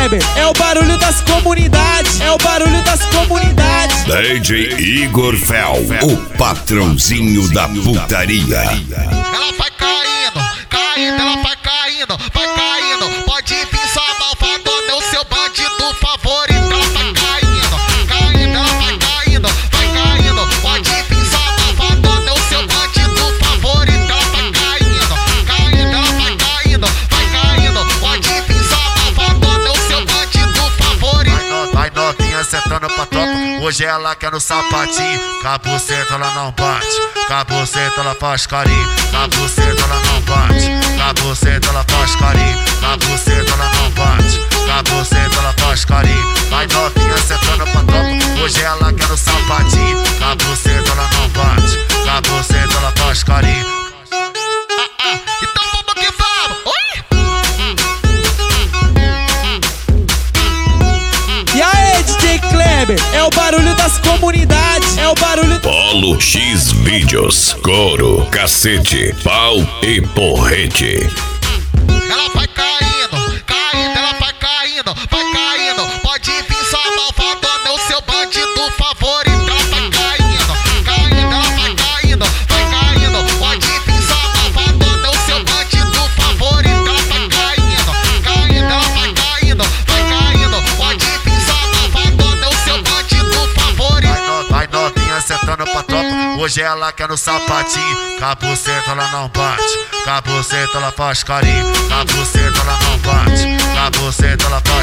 Kleber, é o barulho das comunidades, é o barulho das comunidades. DJ Igor Fel, o patrãozinho da putaria. Ela vai caindo, caindo, ela vai caindo, vai caindo. Pode vir sua malvadona, o seu bandido favorito. Ela vai caindo, caindo, ela vai caindo, vai caindo. Pode vir sua malvadona, o seu bandido favorito. Ela vai caindo, caindo, ela vai caindo, vai caindo. Pode vir sua malvadona, o seu bandido favorito. Vai novinha sentando pra tropa, hoje ela quer no sapatinho. Com a buceta ela não bate, com a buceta ela faz carinho. Com a buceta ela não bate, com a buceta ela faz carinho. Com a buceta ela não bate, com a buceta ela faz carinho. Vai novinha sentando pra tropa, hoje ela quer no sapatinho. Com a buceta ela não bate, com a buceta ela faz carinho. Então vamos que vamos! Oi? E aí, DJ Kleber, é o barulho das comunidades, é o barulho... Polo X Vídeos, couro, cacete, pau e porrete. Ela vai caindo, caindo, ela vai caindo, vai caindo. Pode vir sua malvadona, o seu bandido favorito. Ela vai caindo, caindo, ela vai caindo, vai caindo. Pode vir sua malvadona, o seu bandido favorito. Ela vai caindo, caindo, ela vai caindo, vai caindo. Pode vir sua malvadona, o seu bandido favorito. Vai novinha sentando pra tropa, hoje ela quer no sapatinho. Com a buceta ela não bate, com a buceta ela faz carinho. Com a buceta ela não bate, com a buceta ela faz